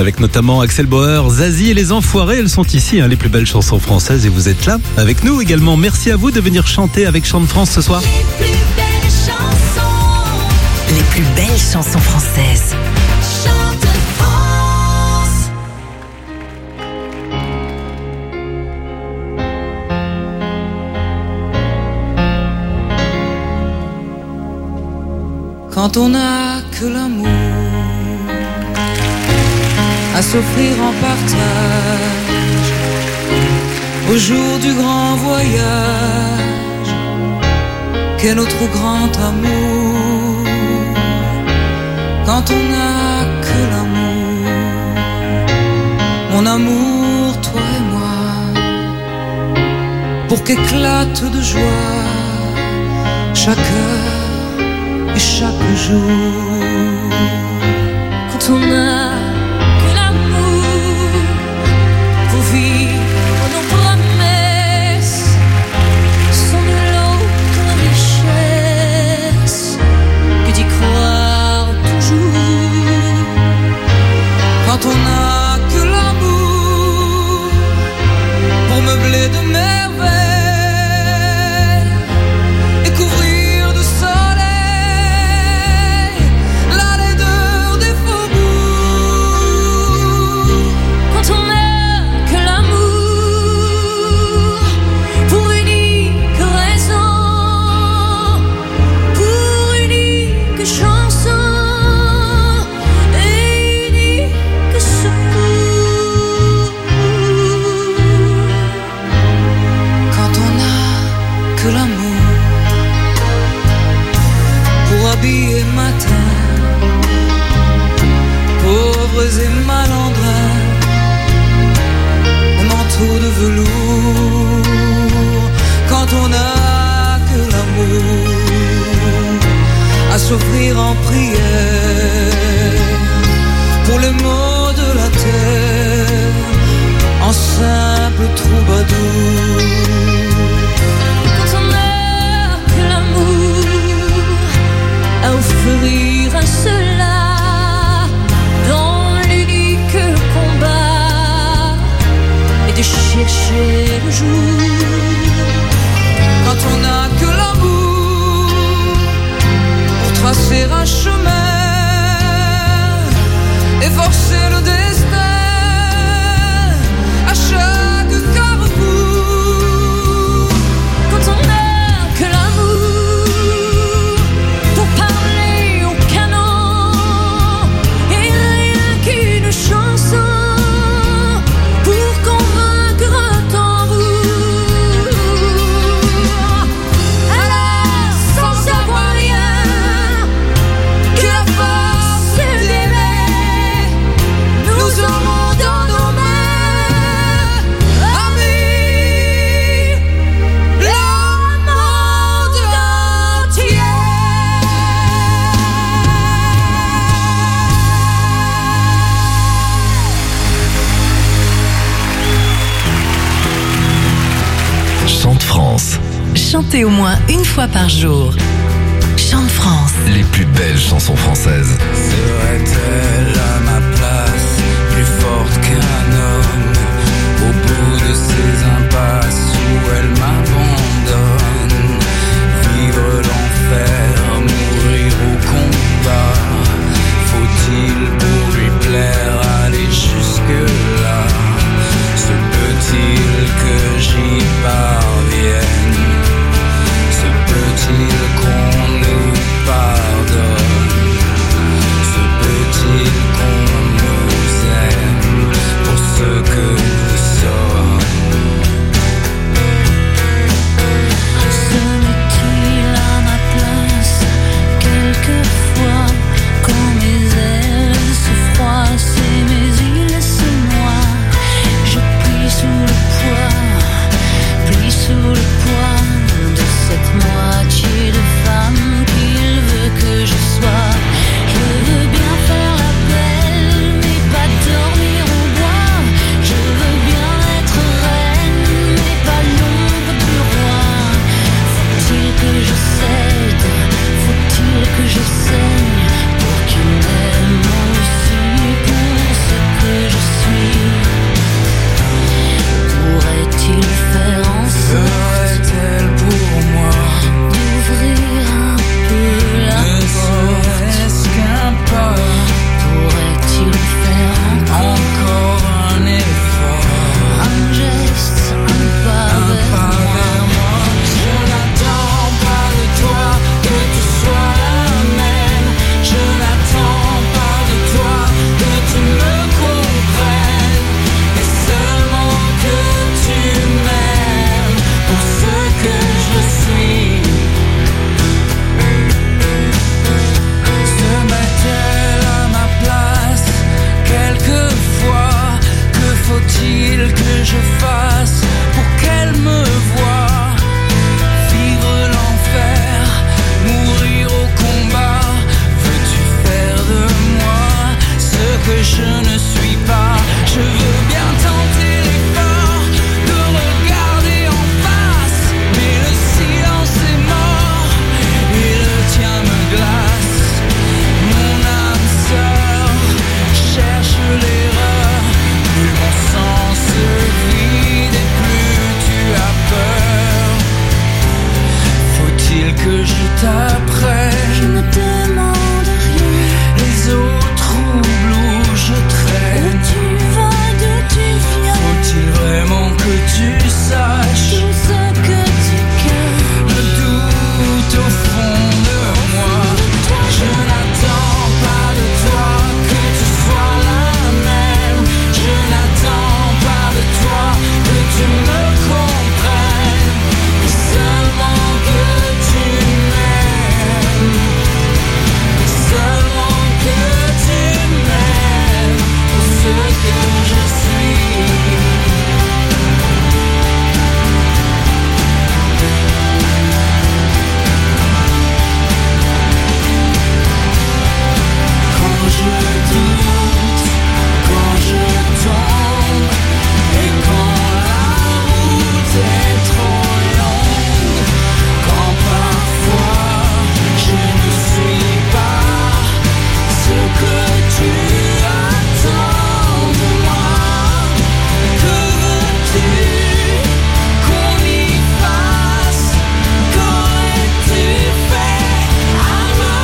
avec notamment Axel Bauer, Zazie et les Enfoirés. Elles sont ici, les plus belles chansons françaises, et vous êtes là avec nous également. Merci à vous de venir chanter avec Chant de France ce soir. Les plus belles chansons. Les plus belles chansons françaises. Chant de France. Quand on n'a que l'amour à s'offrir en partage, au jour du grand voyage, qu'est notre grand amour. Quand on n'a que l'amour, mon amour, toi et moi, pour qu'éclate de joie chaque heure et chaque jour. Quand on n'a que l'amour pour vivre nos promesses, sont de l'autre richesse que d'y croire toujours. Quand on n'a que l'amour pour meubler de merveilles et couvrir de soleil la laideur des faubourgs. Quand on n'a que l'amour pour unique raison, pour unique chanson et unique secours. Quand on n'a que l'amour pour habiller matin pauvres et malandrins, le manteau de velours. Quand on n'a que l'amour à s'offrir en prière pour les maux de la terre en simple troubadour. Quand on n'a que l'amour à offrir à ceux-là dans l'unique combat et de chercher le jour. Quand on n'a que l'amour pour tracer un chemin et forcer le destin à chaque carrefour. Quand on n'a que l'amour pour parler au canon et rien qu'une chanson pour convaincre un tambour. Alors sans savoir rien que la force d'aimer, nous aurons dans nos mains, amis, le monde entier. Chante France, Chantez au moins une fois par jour. Chante France. les plus belles chansons françaises. Serait-elle à ma place plus forte qu'un homme au bout de ces impasses où elle m'abandonne? Vivre l'enfer, mourir au combat, faut-il pour lui plaire aller jusque-là? Se peut-il que j'y parvienne? Se peut-il qu'on nous pardonne? Se peut-il qu'on nous aime pour ce que nous sommes? après. Je me demande rien. Les eaux troubles où je Où traîne. tu vas, d'où tu viens. Faut-il vraiment que tu saches Tout ce que tu crains. le doute au fond de moi? Je n'attends pas de toi que tu sois la même. Je n'attends pas de toi que tu me comprennes. Seulement que tu m'aimes. Seulement que tu m'aimes pour ce que je suis. Quand je doute, quand je tombe, et quand la route est trop longue, quand parfois je ne suis pas ce que tu attends de moi. Que veux-tu qu'on y fasse? Qu'aurais-tu fait à ma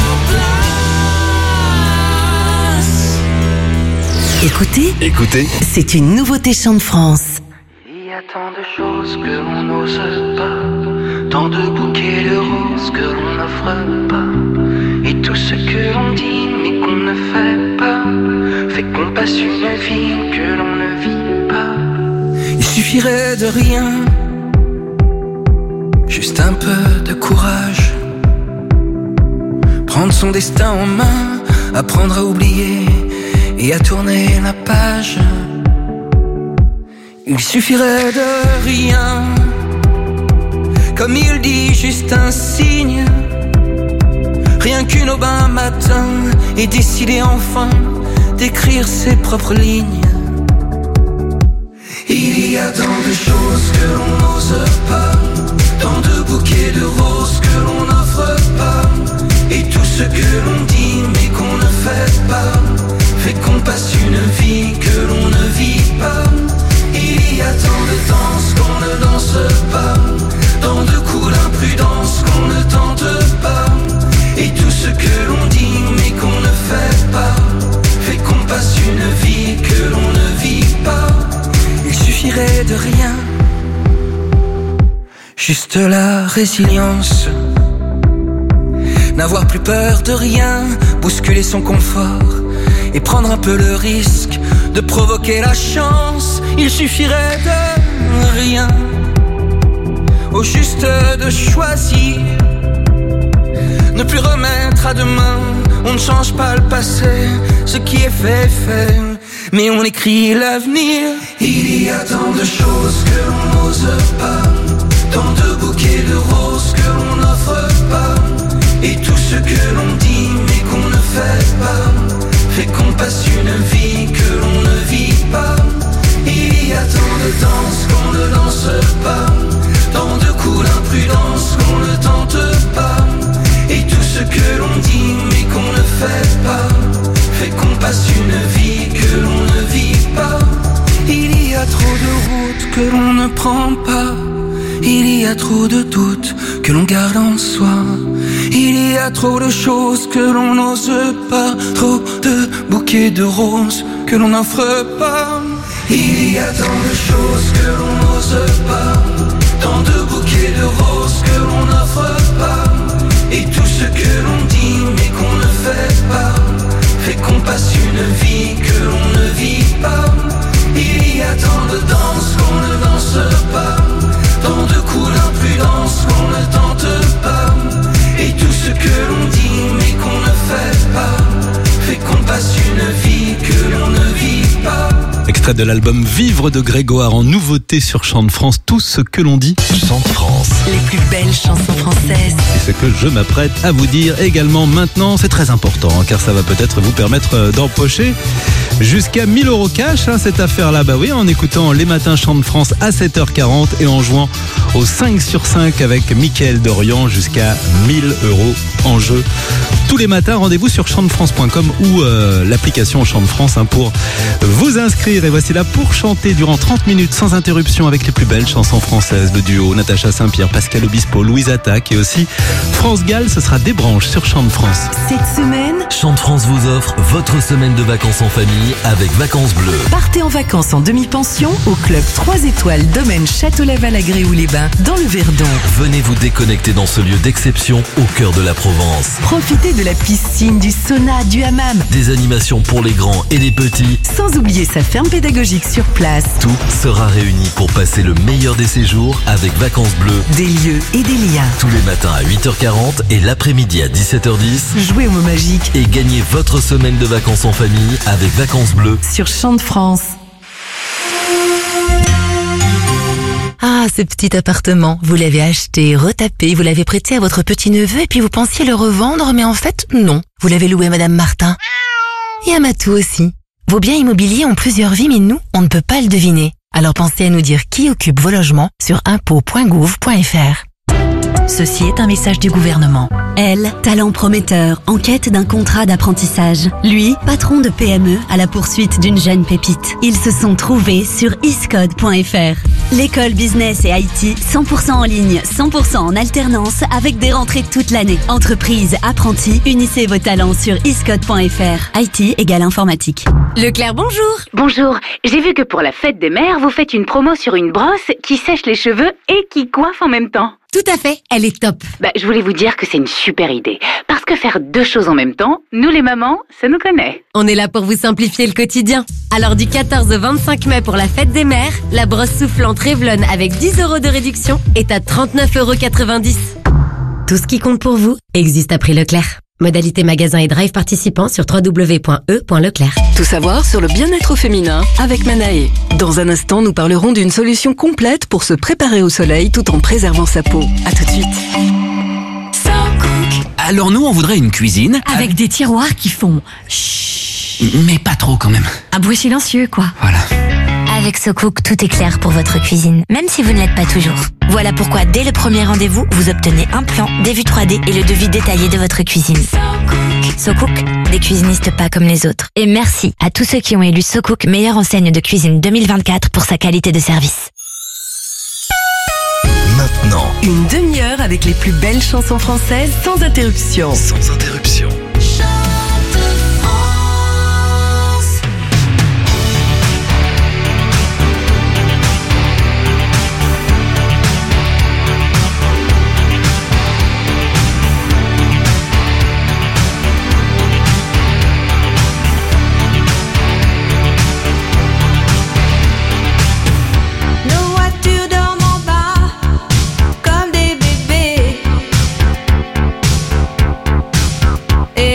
place? Écoutez, c'est une nouveauté Chant de France. Il y a tant de choses que l'on n'ose pas, tant de bouquets de roses que l'on n'offre pas, et tout ce que l'on dit mais qu'on ne fait pas, fait qu'on passe une vie que l'on ne vit pas. Il suffirait de rien, juste un peu de courage, prendre son destin en main, apprendre à oublier et à tourner la page. Il suffirait de rien, comme il dit, juste un signe, rien qu'une aube un matin, et décider enfin d'écrire ses propres lignes. Il y a tant de choses que l'on n'ose pas, tant de bouquets de roses que l'on n'offre pas, et tout ce que l'on dit mais qu'on ne fait pas, fait qu'on passe une vie que l'on ne vit pas. Il y a tant de danses qu'on ne danse pas, tant de coups d'imprudence qu'on ne tente pas, et tout ce que l'on dit mais qu'on ne fait pas, fait qu'on passe une vie que l'on ne vit pas. Il suffirait de rien, juste la résilience, n'avoir plus peur de rien, bousculer son confort et prendre un peu le risque de provoquer la chance. Il suffirait de rien, au juste de choisir, ne plus remettre à demain. On ne change pas le passé, ce qui est fait est fait, mais on écrit l'avenir. Il y a tant de choses que l'on n'ose pas, tant de bouquets de roses que l'on n'offre pas, et tout ce que l'on dit mais qu'on ne fait pas, fait qu'on passe une vie que l'on ne vit pas. Il y a tant de danses qu'on ne danse pas, tant de coups d'imprudence qu'on ne tente pas, et tout ce que l'on dit mais qu'on ne fait pas, fait qu'on passe une vie que l'on ne vit pas. Il y a trop de routes que l'on ne prend pas, il y a trop de doutes que l'on garde en soi, il y a trop de choses que l'on n'ose pas, trop de bouquets de roses que l'on n'offre pas. Il y a tant de choses que l'on n'ose pas, tant de bouquets de roses que l'on n'offre pas, et tout ce que l'on dit mais qu'on ne fait pas, fait qu'on passe une vie que l'on ne vit pas. Il y a tant de danses qu'on ne danse pas, tant de coups d'imprudence qu'on ne tente pas, et tout ce que l'on dit mais qu'on ne fait pas, fait qu'on passe une vie que l'on ne vit pas. Extrait de l'album Vivre de Grégoire en nouveauté sur Chant de France, tout ce que l'on dit. Chant de France. Les plus belles chansons françaises. Et ce que je m'apprête à vous dire également maintenant, c'est très important, car ça va peut-être vous permettre d'empocher jusqu'à 1000 € cash, cette affaire-là. Bah oui, en écoutant Les Matins Chant de France à 7h40 et en jouant au 5 sur 5 avec Mickaël Dorian, jusqu'à 1000 € en jeu tous les matins. Rendez-vous sur chantefrance.com ou l'application Chant de France pour vous inscrire. Et voici là pour chanter durant 30 minutes sans interruption avec les plus belles chansons françaises. Le duo Natacha Saint-Pierre, Pascal Obispo, Louise Attaque et aussi France Gall. Ce sera Des branches sur Chant de France. Cette semaine, Chant de France vous offre votre semaine de vacances en famille avec Vacances Bleues. partez en vacances en demi-pension au club 3 étoiles domaine Château-Laval à Gréoux-les-Bains dans le Verdon. Venez vous déconnecter dans ce lieu d'exception au cœur de la Provence. Profitez de la piscine, du sauna, du hammam, Des animations pour les grands et les petits. sans oublier sa ferme pédagogique sur place. Tout sera réuni pour passer le meilleur des séjours avec Vacances Bleues. Des lieux et des liens. Tous les matins à 8h40 et l'après-midi à 17h10. Jouez au mot magique Et gagnez votre semaine de vacances en famille avec Vacances Bleues. sur Chant de France. Ah, ce petit appartement, vous l'avez acheté, retapé, vous l'avez prêté à votre petit-neveu et puis vous pensiez le revendre, mais en fait, non. Vous l'avez loué à Madame Martin. Et à Matou aussi. Vos biens immobiliers ont plusieurs vies, mais nous, on ne peut pas le deviner. Alors pensez à nous dire qui occupe vos logements sur impôts.gouv.fr. Ceci est un message du gouvernement. Elle, talent prometteur, en quête d'un contrat d'apprentissage. Lui, patron de PME à la poursuite d'une jeune pépite. Ils se sont trouvés sur iscode.fr. L'école business et IT, 100% en ligne, 100% en alternance, avec des rentrées toute l'année. Entreprise, apprentis, unissez vos talents sur iscode.fr. IT égale informatique. Leclerc, bonjour. Bonjour, j'ai vu que pour la fête des mères, vous faites une promo sur une brosse qui sèche les cheveux et qui coiffe en même temps. Tout à fait, elle est top. Je voulais vous dire que c'est une super idée. Parce que faire deux choses en même temps, nous les mamans, ça nous connaît. On est là pour vous simplifier le quotidien. Alors du 14 au 25 mai pour la fête des mères, la brosse soufflante Revlon avec 10 € de réduction est à 39,90 €. Tout ce qui compte pour vous existe à prix Leclerc. Modalité magasin et drive participants sur www.e.leclerc. Tout savoir sur le bien-être féminin avec Manae. Dans un instant, nous parlerons d'une solution complète pour se préparer au soleil tout en préservant sa peau. À tout de suite. Alors nous, on voudrait une cuisine. Avec des tiroirs qui font chut. Mais pas trop quand même. Un bruit silencieux, quoi. Voilà. Avec SoCook, tout est clair pour votre cuisine, même si vous ne l'êtes pas toujours. Voilà pourquoi, dès le premier rendez-vous, vous obtenez un plan, des vues 3D et le devis détaillé de votre cuisine. SoCook, des cuisinistes pas comme les autres. Et merci à tous ceux qui ont élu SoCook meilleure enseigne de cuisine 2024 pour sa qualité de service. Maintenant, Une demi-heure avec les plus belles chansons françaises sans interruption. sans interruption. Nos voitures dorment en bas comme des bébés. Et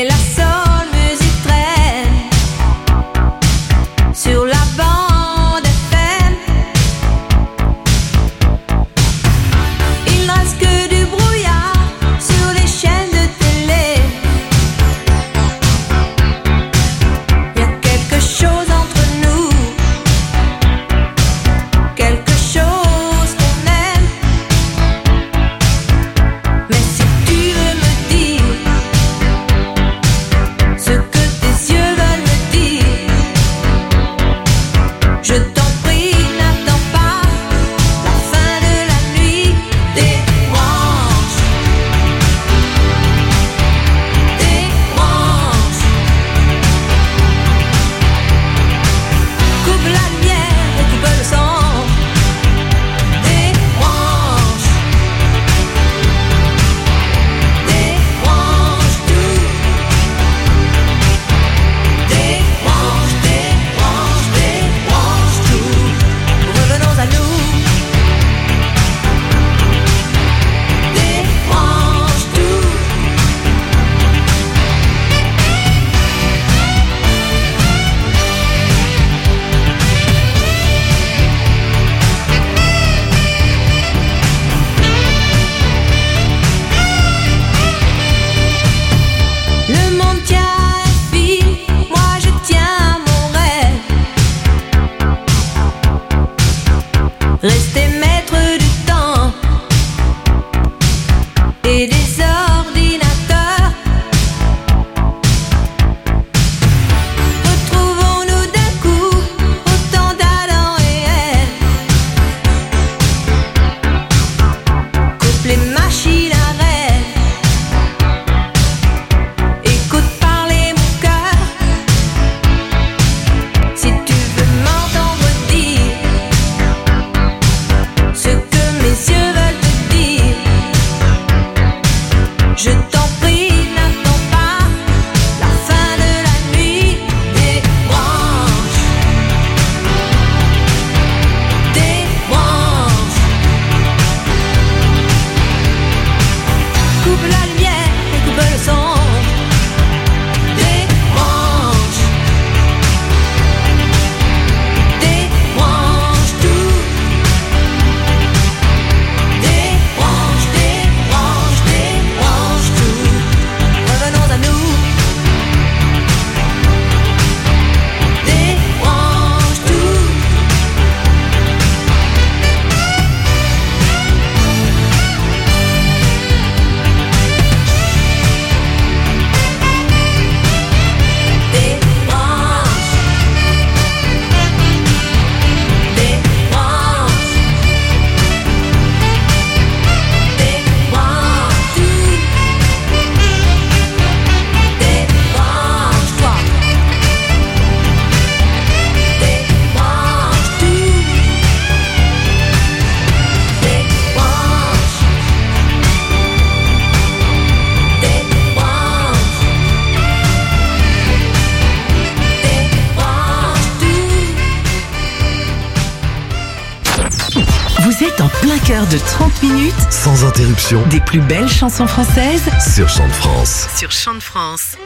5 heures de 30 minutes Sans interruption. des plus belles chansons françaises Sur Chant de France. sur Chant de France.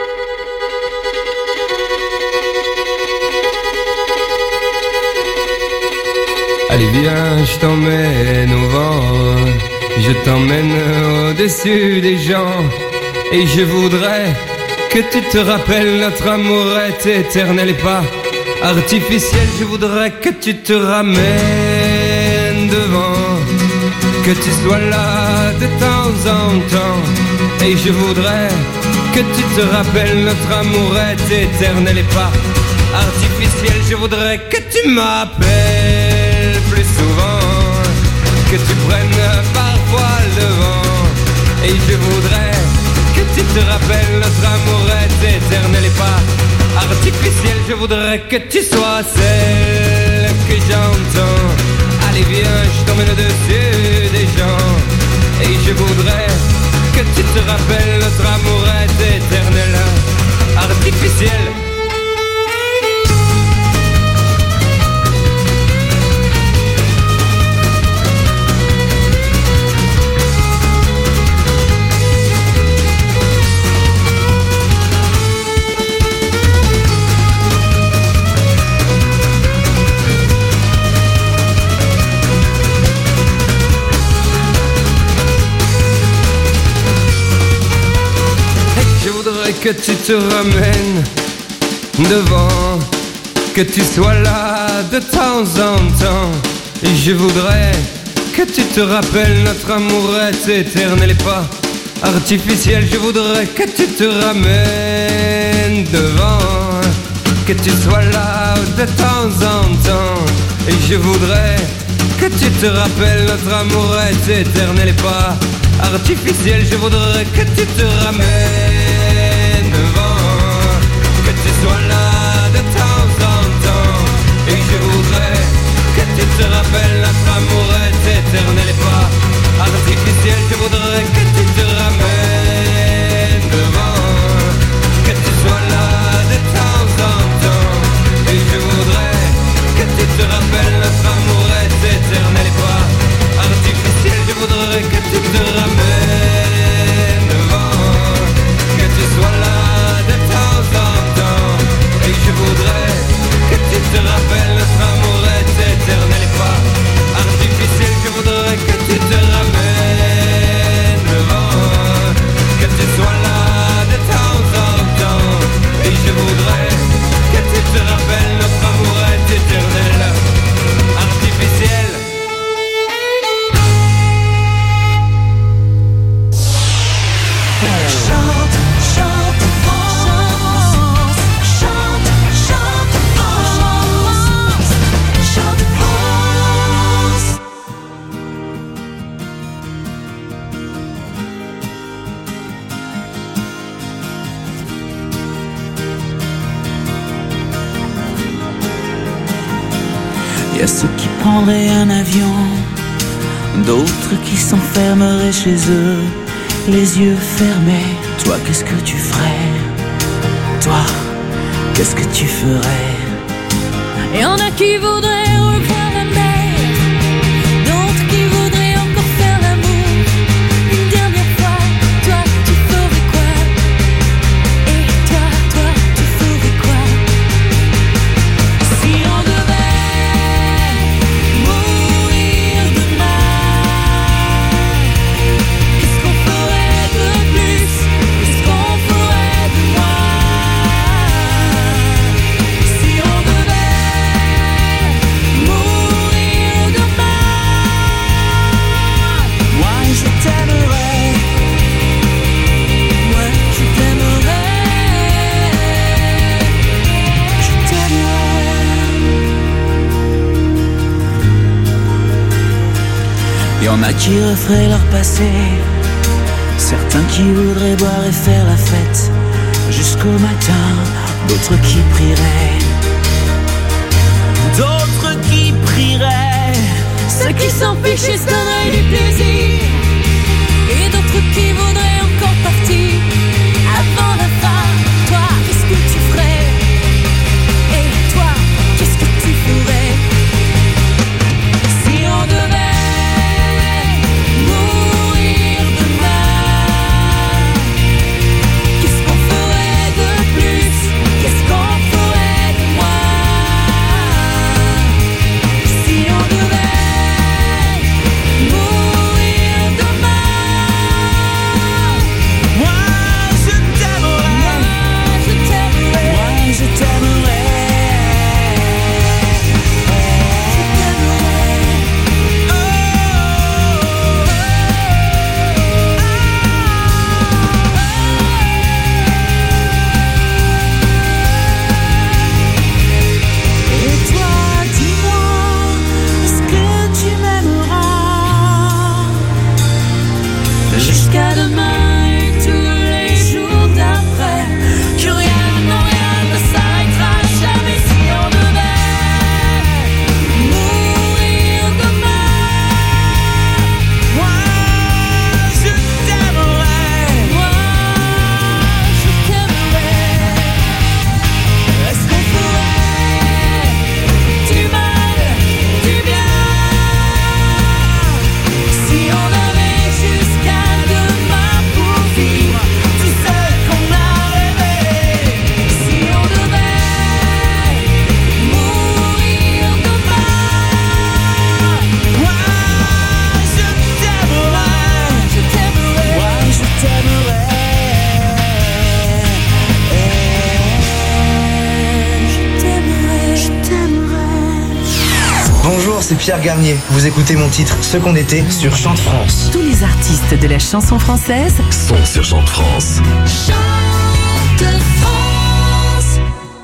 Allez viens, je t'emmène au vent, je t'emmène au-dessus des gens, et je voudrais que tu te rappelles notre amour est éternel et pas artificiel. Je voudrais que tu te ramènes devant, que tu sois là de temps en temps, et je voudrais que tu te rappelles notre amour est éternel et pas artificiel. Je voudrais que tu m'appelles plus souvent, que tu prennes parfois le vent, et je voudrais que tu te rappelles notre amour est éternel et pas artificiel. Je voudrais que tu sois celle que j'entends. Allez viens, je t'emmène au-dessus des gens, et je voudrais que tu te rappelles notre amour est éternel, artificiel. Que tu te ramènes devant, que tu sois là de temps en temps, et je voudrais que tu te rappelles notre amour est éternel et pas artificiel. Je voudrais que tu te ramènes devant, que tu sois là de temps en temps, et je voudrais que tu te rappelles notre amour est éternel et pas artificiel. Je voudrais que tu te ramènes devant, que tu sois là de temps en temps, et je voudrais que tu te rappelles notre amour est éternel et pas artificiel. Je voudrais que tu te ramènes devant, que tu sois là de temps en temps, et je voudrais que tu te rappelles notre amour est éternel et pas artificiel. Je voudrais que tu te ramènes devant, que tu sois là de temps en temps, et je voudrais que tu te rappelles notre amour est éternel et pas artificiel. Je voudrais que tu te ramènes devant, que tu sois là de temps en temps, et je voudrais que tu te rappelles notre amour est éternel, artificiel. Y a ceux qui prendraient un avion, d'autres qui s'enfermeraient chez eux, les yeux fermés. Toi, qu'est-ce que tu ferais? Toi, qu'est-ce que tu ferais? Et y'en a qui voudraient revoir la mer, d'autres qui voudraient encore faire l'amour une dernière fois. Toi, tu ferais quoi? Et toi, tu ferais quoi? Si on devait mourir demain, qu'est-ce qu'on ferait de plus? Qu'est-ce qu'on ferait de moins? Si on devait mourir demain, moi je t'aimerais, moi je t'aimerais, je t'aimerais. Y'en a qui referaient leur passé, certains qui voudraient boire et faire la fête jusqu'au matin, d'autres qui prieraient, d'autres qui prieraient. Ceux qui s'en fichent se donneraient du plaisir, et d'autres qui voudraient encore partir avant la fin. Toi, qu'est-ce que tu ferais? Et toi, qu'est-ce que tu ferais? Si on devait c'est Pierre Garnier. Vous écoutez mon titre Ce qu'on était sur Chante France. Tous les artistes de la chanson française sont sur Chante France. Chante France.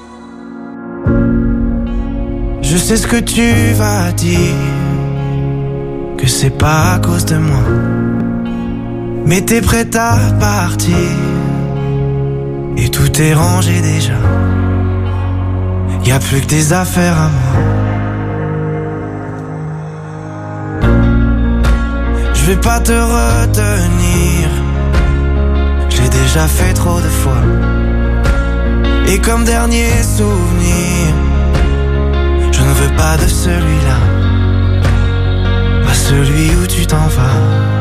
Je sais ce que tu vas dire, que c'est pas à cause de moi, mais t'es prête à partir et tout est rangé déjà. Y a plus que des affaires à moi. Je vais pas te retenir, je l'ai déjà fait trop de fois. Et comme dernier souvenir, je ne veux pas de celui-là, pas celui où tu t'en vas.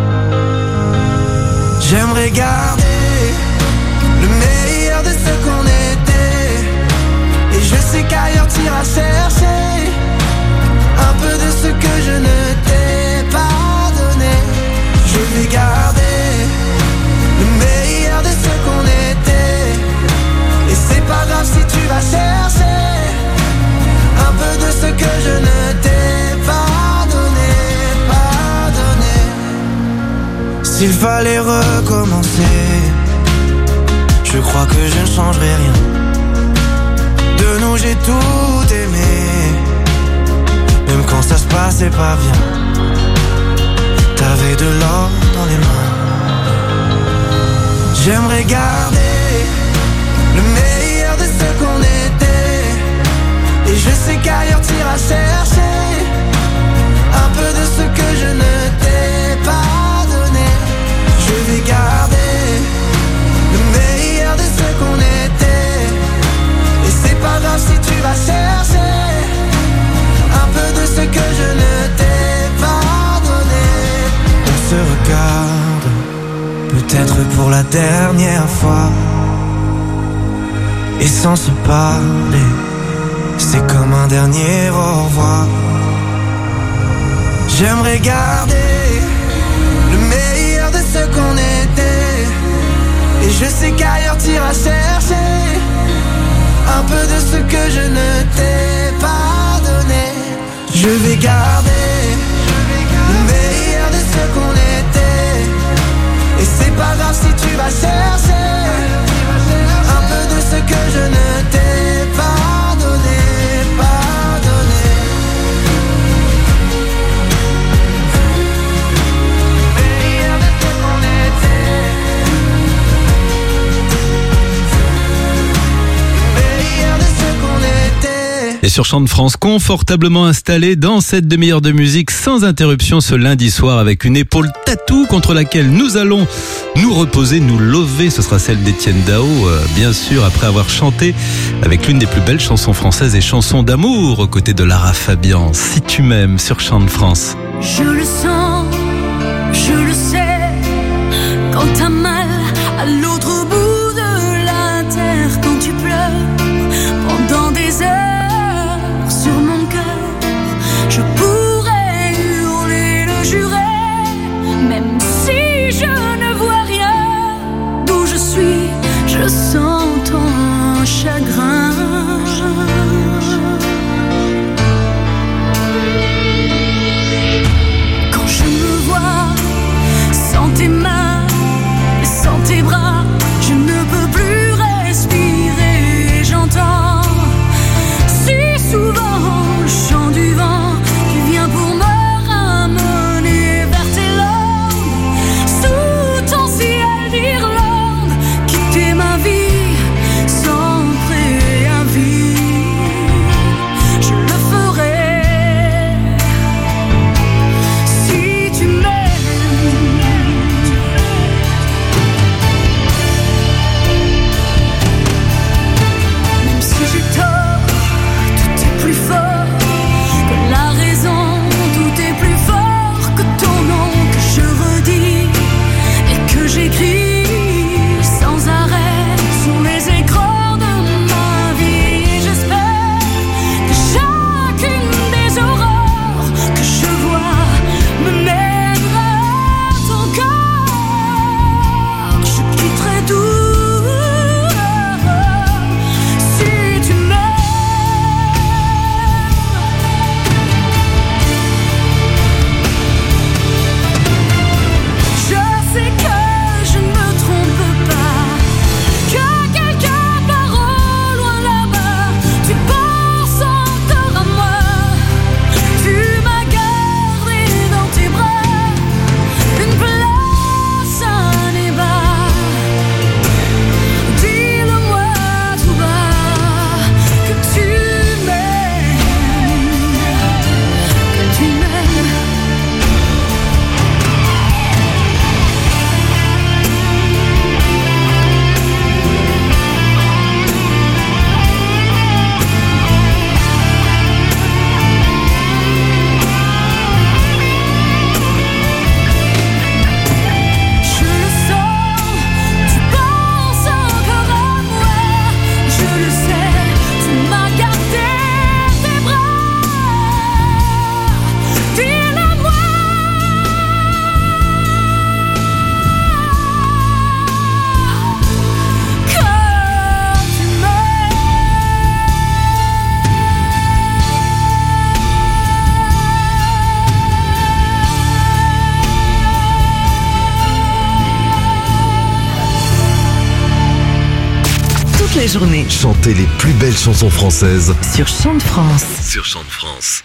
J'aimerais garder le meilleur de ce qu'on était, et je sais qu'ailleurs t'iras chercher un peu de ce que je ne t'ai pas donné. Je vais garder le meilleur de ce qu'on était, et c'est pas grave si tu vas chercher un peu de ce que je ne t'ai pas donné, pas donné. S'il fallait recommencer, je crois que je ne changerai rien. De nous j'ai tout aimé, même quand ça se passait pas bien. T'avais de l'or dans les mains. J'aimerais garder le meilleur de ce qu'on était, et je sais qu'ailleurs t'iras chercher un peu de ce que je ne t'ai pas donné. Je vais garder le meilleur de ce qu'on était, et c'est pas grave si tu vas chercher un peu de ce que je ne t'ai pas donné. On se regarde, peut-être pour la dernière fois, et sans se parler, c'est comme un dernier au revoir. J'aimerais garder le meilleur de ce qu'on était, et je sais qu'ailleurs t'iras chercher un peu de ce que je ne t'ai pas donné. Je vais garder le meilleur de ce qu'on était, et c'est pas grave si tu vas chercher un peu de ce que je ne t'ai pas donné, pas donné. Meilleur de ce qu'on était, meilleur de ce qu'on était. Et sur Chante France, confortablement installé dans cette demi-heure de musique sans interruption ce lundi soir, avec une épaule tatou contre laquelle nous allons nous reposer, nous lever. Ce sera celle d'Étienne Dao, bien sûr, après avoir chanté avec l'une des plus belles chansons françaises et chansons d'amour aux côtés de Lara Fabian. Si tu m'aimes sur Chante France. Je le sens, je le sais, quand t'as mal à l'autre bout de la terre, quand tu pleures pendant des heures sur mon cœur, je pourrais hurler, le jurer, même si je ne vois rien, d'où je suis, je sens ton chagrin. Quand je me vois sans tes mains, sans tes bras, je ne peux plus respirer. J'entends si souvent le chant du vent qui vient pour me ramener vers tes langues. Sous ton ciel d'Irlande, quitter ma vie sans préavis, je le ferai. Si tu m'aimes, toute la journée. Chantez les plus belles chansons françaises Sur Chant de France. sur Chant de France.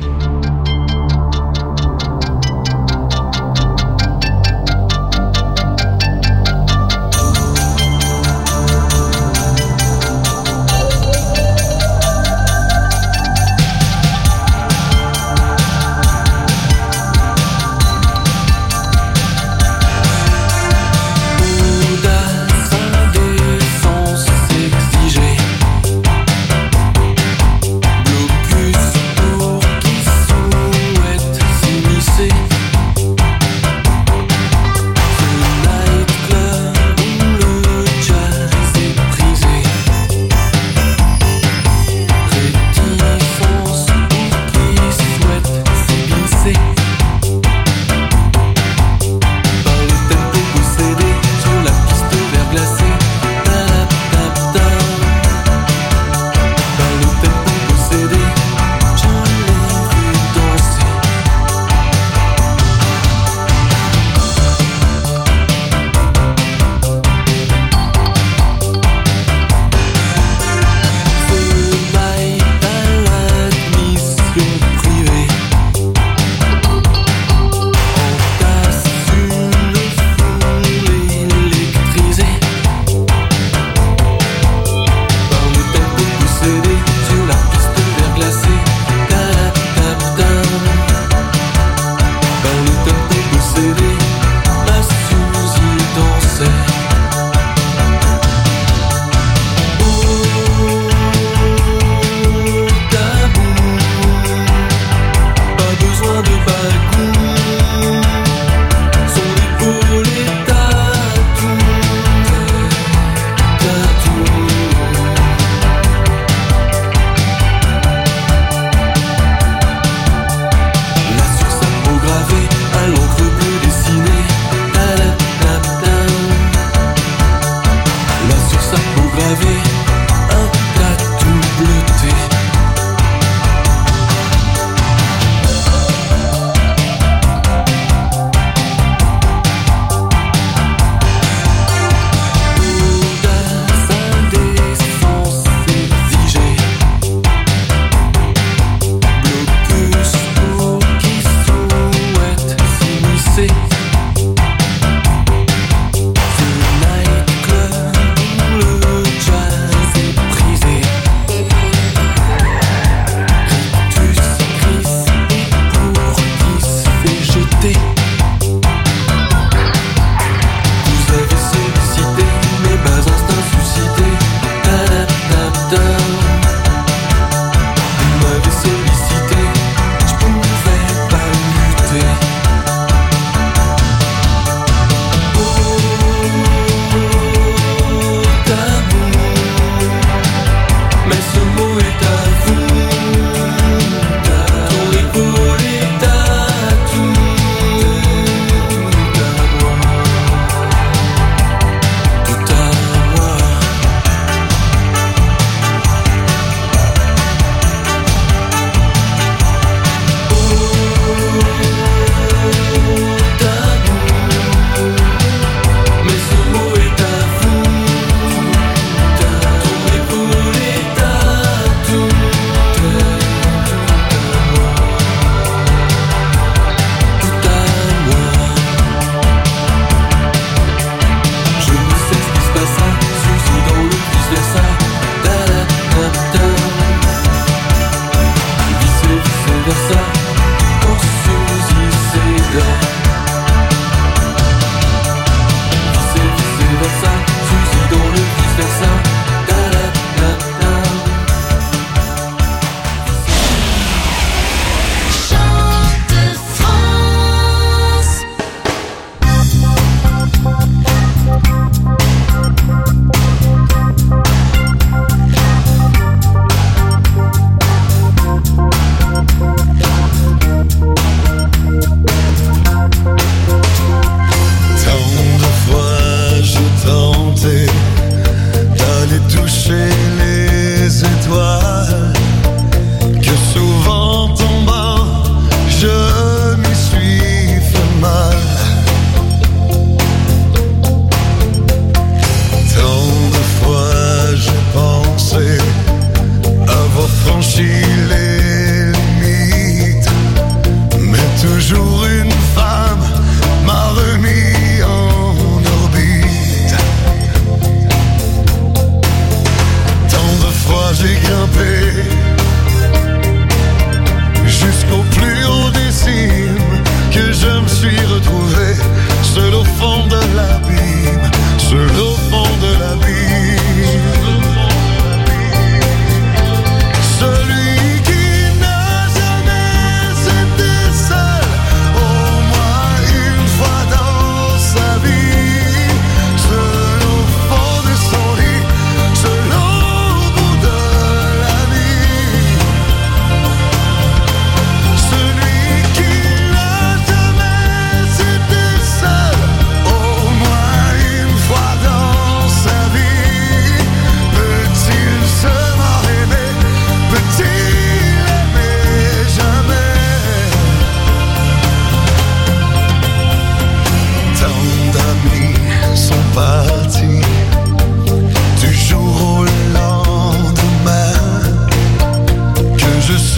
Tonight club, le jazz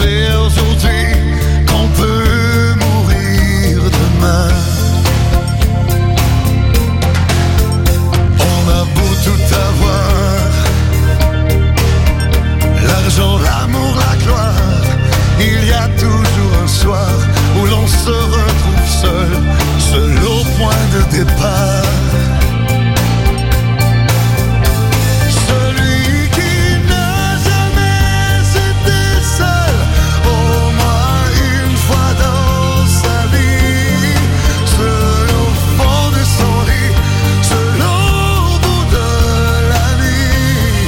c'est aujourd'hui qu'on peut mourir demain. On a beau tout avoir, l'argent, l'amour, la gloire, il y a toujours un soir où l'on se retrouve seul au point de départ. Celui qui n'a jamais été seul, au moins une fois dans sa vie, seul au fond de son lit, seul au bout de la nuit.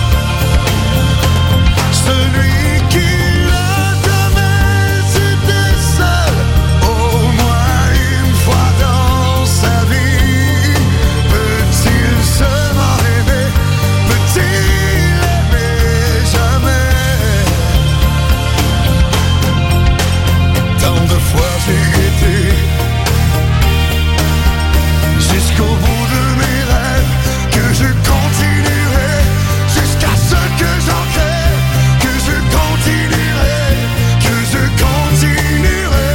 Celui qui n'a jamais été seul, au moins une fois dans sa vie, peut-il seulement aimer, peut-il aimer jamais? Tant de fois j'ai été jusqu'au bout de mes rêves, que je continuerai jusqu'à ce que j'en crève, que je continuerai, que je continuerai.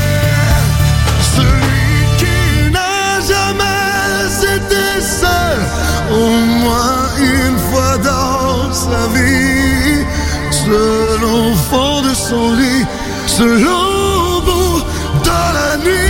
Celui qui n'a jamais été seul, au moins une fois dans sa vie, seul au fond de son lit, seul au bout de la nuit.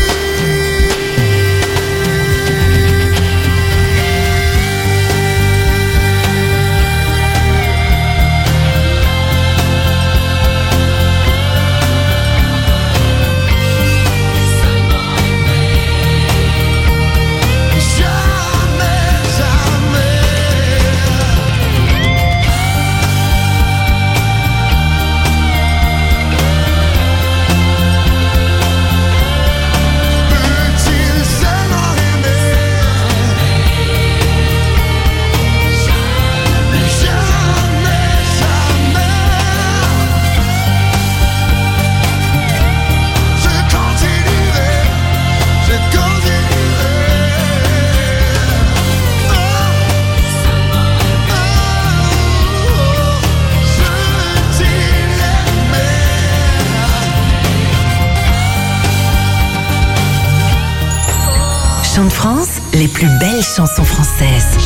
Chant de France, les plus belles chansons françaises.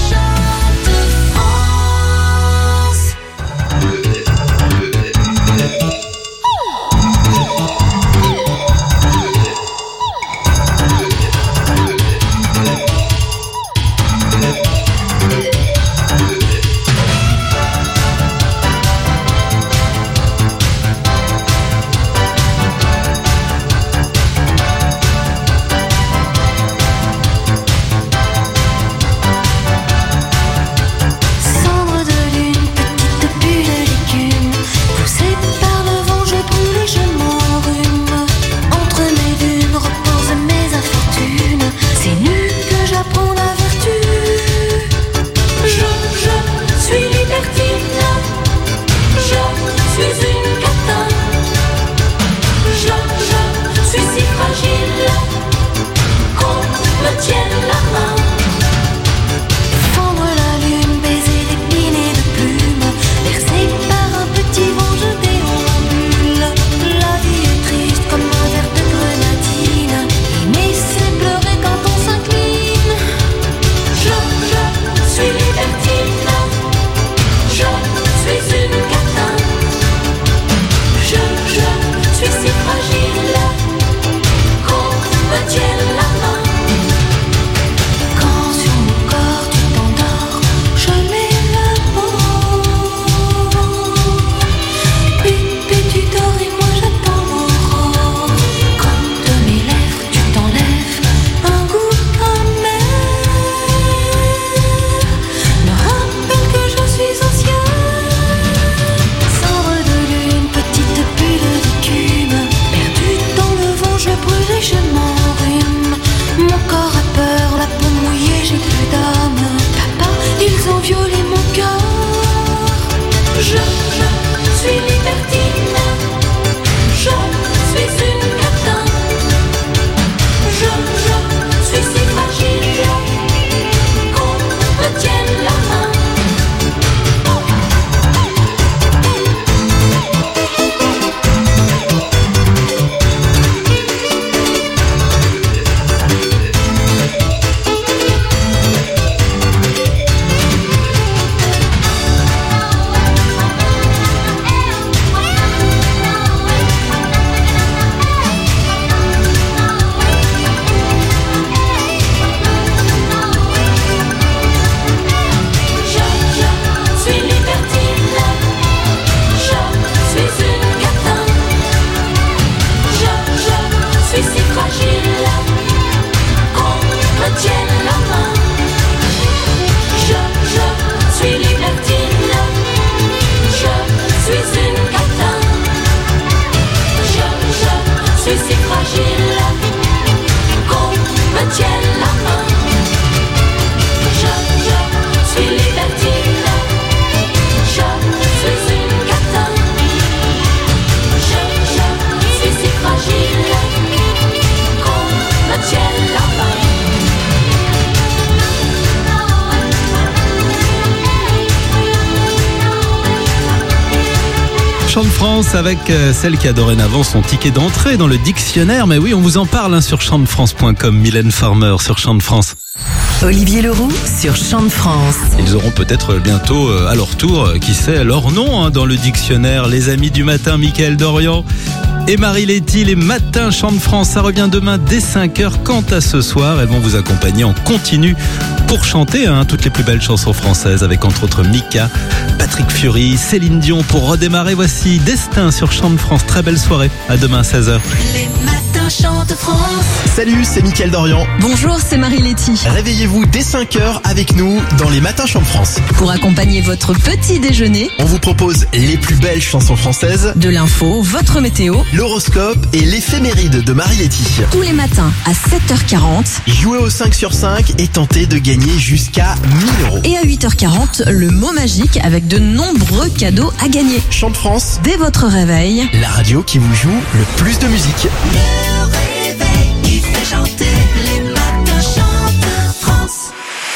Chant de France avec celle qui a dorénavant son ticket d'entrée dans le dictionnaire. Mais oui, on vous en parle sur chantdefrance.com. Mylène Farmer sur Chant de France. Olivier Leroux sur Chant de France. Ils auront peut-être bientôt à leur tour, qui sait, leur nom dans le dictionnaire. Les amis du matin, Mickaël Dorian et Marie Letty, les matins Chant de France. Ça revient demain dès 5h. Quant à ce soir, elles vont vous accompagner en continu pour chanter toutes les plus belles chansons françaises avec entre autres Mika, Patrick Fiori, Céline Dion pour redémarrer. Voici Destin sur Chant de France. Très belle soirée. À demain 16h. Les matins Chant de France. Salut, c'est Mickaël Dorian. Bonjour, c'est Marie Letty. Réveillez-vous dès 5h avec nous dans les matins Chant de France. Pour accompagner votre petit déjeuner, on vous propose les plus belles chansons françaises, de l'info, votre météo, l'horoscope et l'éphéméride de Marie Letty. tous les matins à 7h40 Jouez au 5 sur 5 et tentez de gagner jusqu'à 1000 €. et à 8h40, le mot magique avec de nombreux cadeaux à gagner. Chant de France, Dès votre réveil, la radio qui vous joue le plus de musique. Le réveil qui fait chanter les matins Chant de France.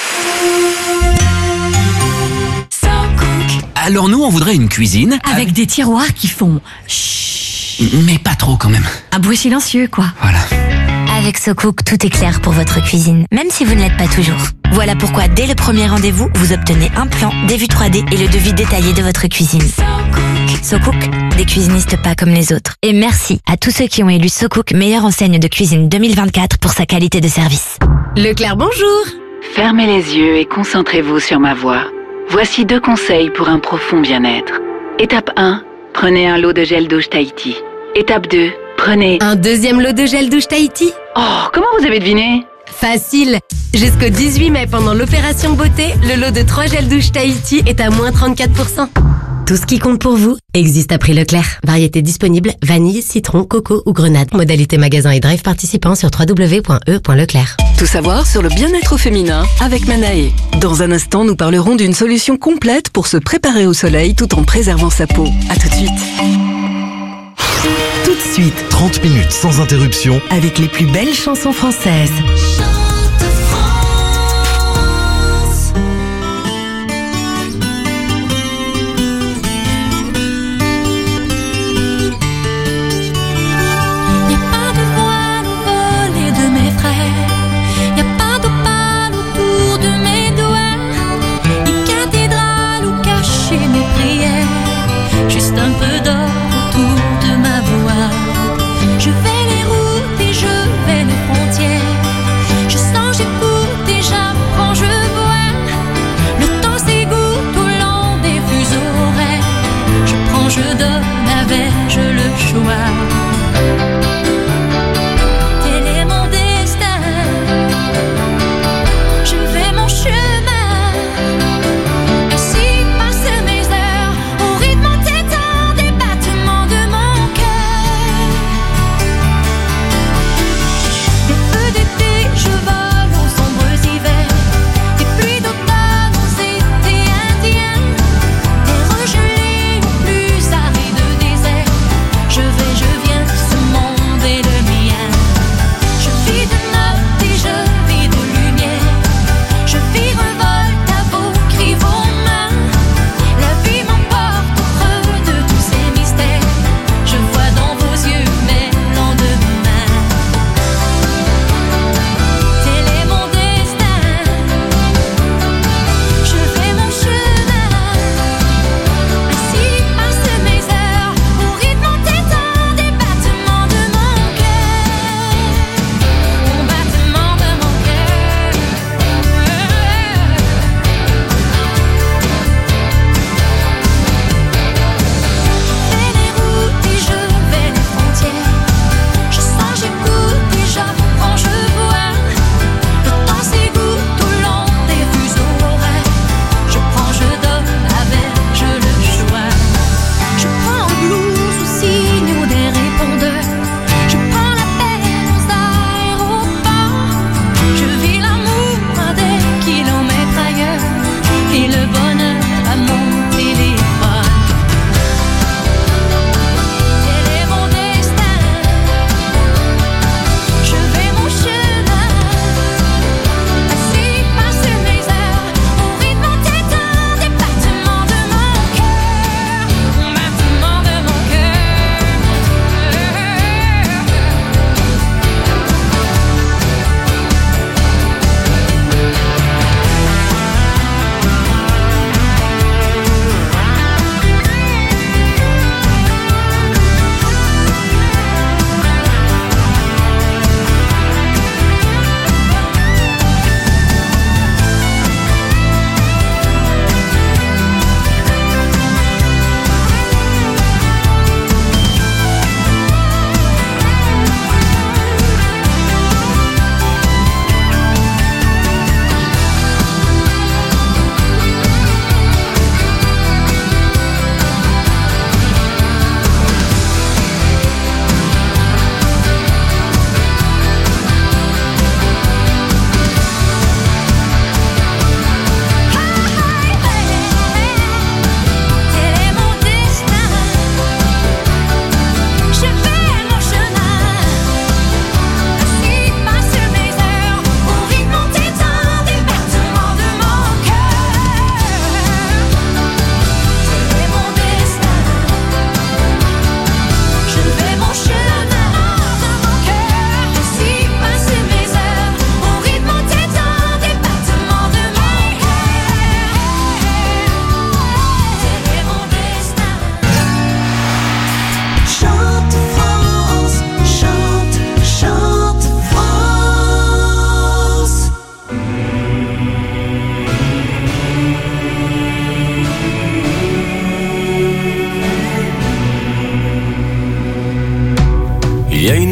Sans Cook. Alors nous, on voudrait une cuisine. Avec des tiroirs qui font chut. Mais pas trop quand même. Un bruit silencieux, quoi. Voilà. Avec SoCook, tout est clair pour votre cuisine, même si vous ne l'êtes pas toujours. Voilà pourquoi, dès le premier rendez-vous, vous obtenez un plan, des vues 3D et le devis détaillé de votre cuisine. SoCook, des cuisinistes pas comme les autres. Et merci à tous ceux qui ont élu SoCook meilleure enseigne de cuisine 2024 pour sa qualité de service. Leclerc, bonjour. Fermez les yeux et concentrez-vous sur ma voix. Voici 2 conseils pour un profond bien-être. Étape 1, prenez un lot de gel douche Tahiti. Étape 2, prenez... Un deuxième lot de gel douche Tahiti. Oh, comment vous avez deviné? Facile. Jusqu'au 18 mai, pendant l'opération beauté, le lot de 3 gels douche Tahiti est à moins 34%. Tout ce qui compte pour vous existe à prix Leclerc. Variété disponible, vanille, citron, coco ou grenade. Modalité magasin et drive participant sur www.e.leclerc. Tout savoir sur le bien-être féminin avec Manae. Dans un instant, nous parlerons d'une solution complète pour se préparer au soleil tout en préservant sa peau. À tout de suite. Tout de suite, 30 minutes sans interruption Avec les plus belles chansons françaises. Chant de France. Y a pas de voile au volet de mes frères, y a pas d'opale autour de mes doigts, ni cathédrale où cacher mes prières, juste un peu d'or autour de ma voix. Je vais les routes et je vais les frontières, je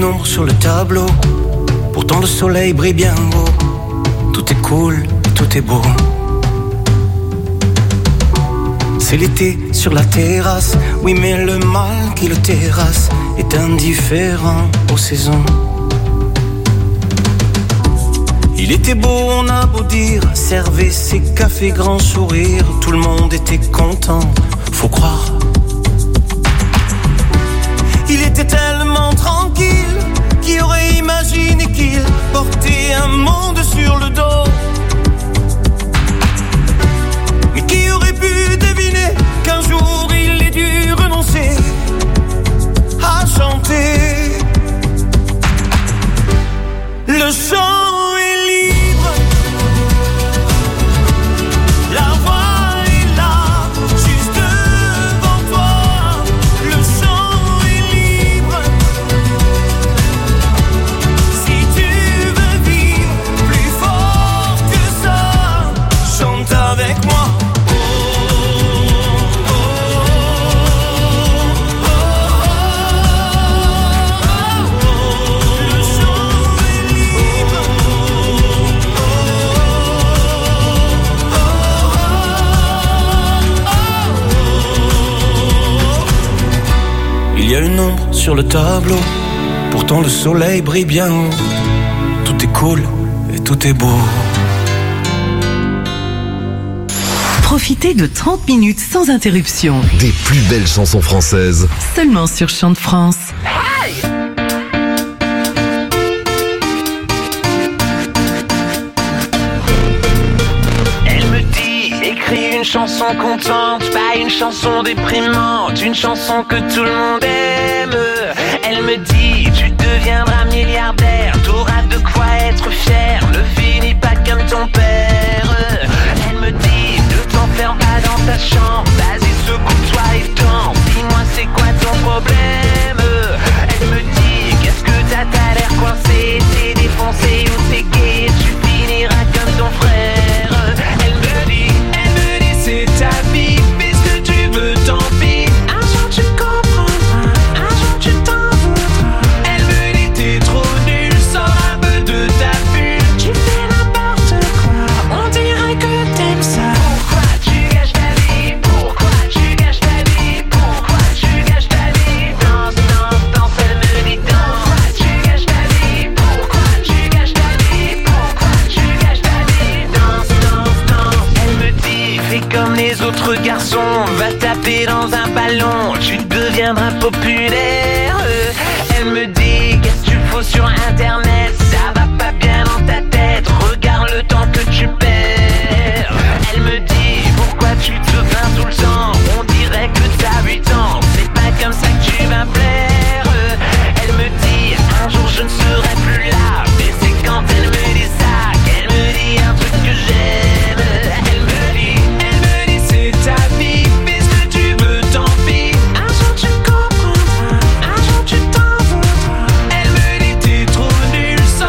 une ombre sur le tableau. Pourtant le soleil brille bien haut. Tout est cool, tout est beau. C'est l'été sur la terrasse. Oui mais le mal qui le terrasse est indifférent aux saisons. Il était beau, on a beau dire, servait ses cafés, grand sourire. Tout le monde était content, faut croire. Il était tellement tranquille, qui aurait imaginé qu'il portait un monde sur le dos. Mais qui aurait pu deviner qu'un jour il ait dû renoncer à chanter. Le chant est libre, la voix est là, juste devant toi. Le chant est libre, si tu veux vivre plus fort que ça, chante avec moi. Il y a une ombre sur le tableau, pourtant le soleil brille bien haut. Tout est cool et tout est beau. Profitez de 30 minutes sans interruption. Des plus belles chansons françaises. Seulement sur Chant de France. Elle me dit, écris une chanson contente, pas une chanson déprimante, une chanson que tout le monde aime. Elle me dit, tu deviendras milliardaire, t'auras de quoi être fier, ne finis pas comme ton père. Elle me dit, ne t'enferme pas dans ta chambre, vas-y secoue-toi et danse, dis-moi c'est quoi ton problème. Elle me dit, qu'est-ce que t'as l'air coincé, t'es défoncé ou t'es gay, tu finiras comme ton frère. Elle me dit, c'est ta vie, fais ce que tu veux, tant pis. Un jour tu comprendras, un jour tu t'en voudras. Elle me dit, t'es trop nul, sors un peu de ta bulle. Tu fais n'importe quoi, on dirait que t'aimes ça. Pourquoi tu gâches ta vie? Pourquoi tu gâches ta vie? Pourquoi tu gâches ta vie? Danse, danse, danse, elle me dit danse. Pourquoi tu gâches ta vie? Pourquoi tu gâches ta vie? Pourquoi tu gâches ta vie? Danse, danse, danse. Elle me dit, fais comme les autres garçons, va taper dans un ballon, tu deviendras populaire. Elle me dit, qu'est-ce que tu fous sur internet, ça va pas bien dans ta tête, regarde le temps que tu perds. Elle me dit, pourquoi tu te plains tout le temps, on dirait que t'as 8 ans, c'est pas comme ça que tu vas plaire. Elle me dit, un jour je ne serai plus là, mais c'est quand elle me dit ça qu'elle me dit un truc que j'aime. Elle me dit, c'est ta vie, fais ce que tu veux, tant pis. Un jour tu comprendras, un jour tu t'en voudras. Elle me dit, t'es trop nul,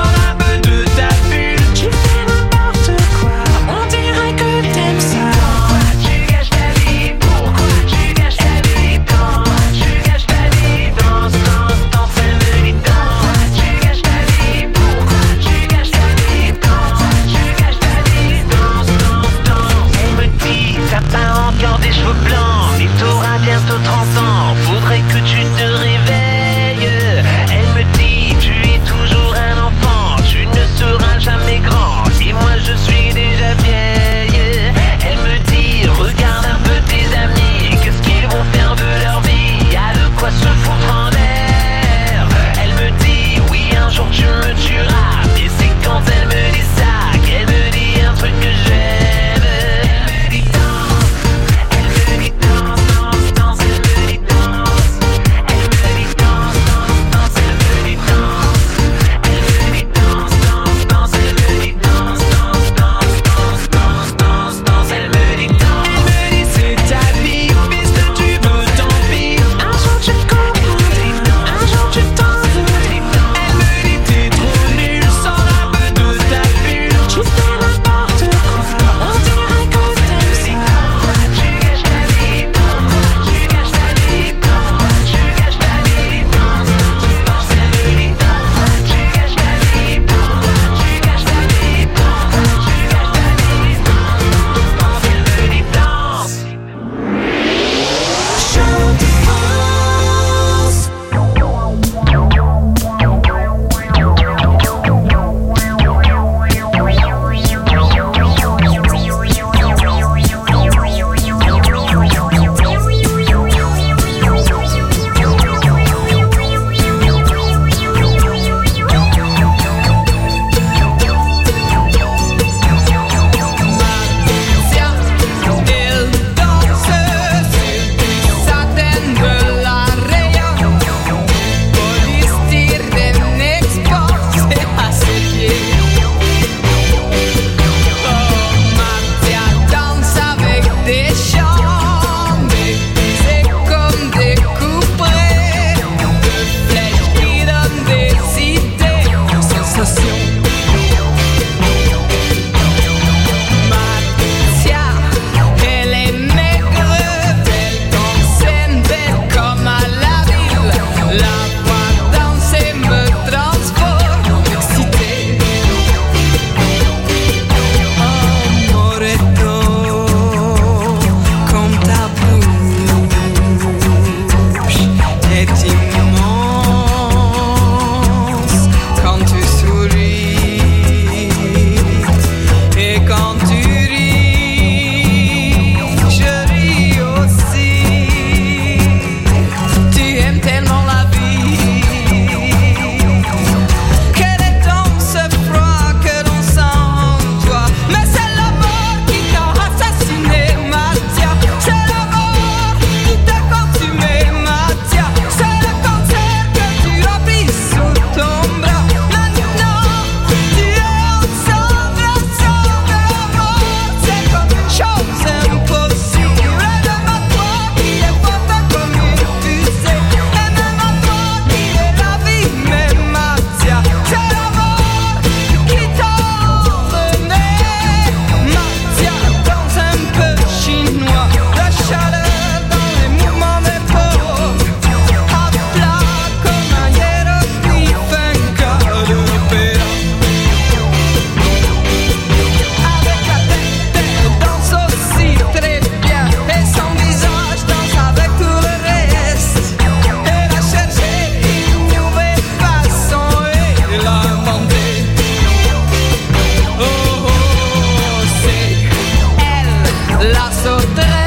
sauterai.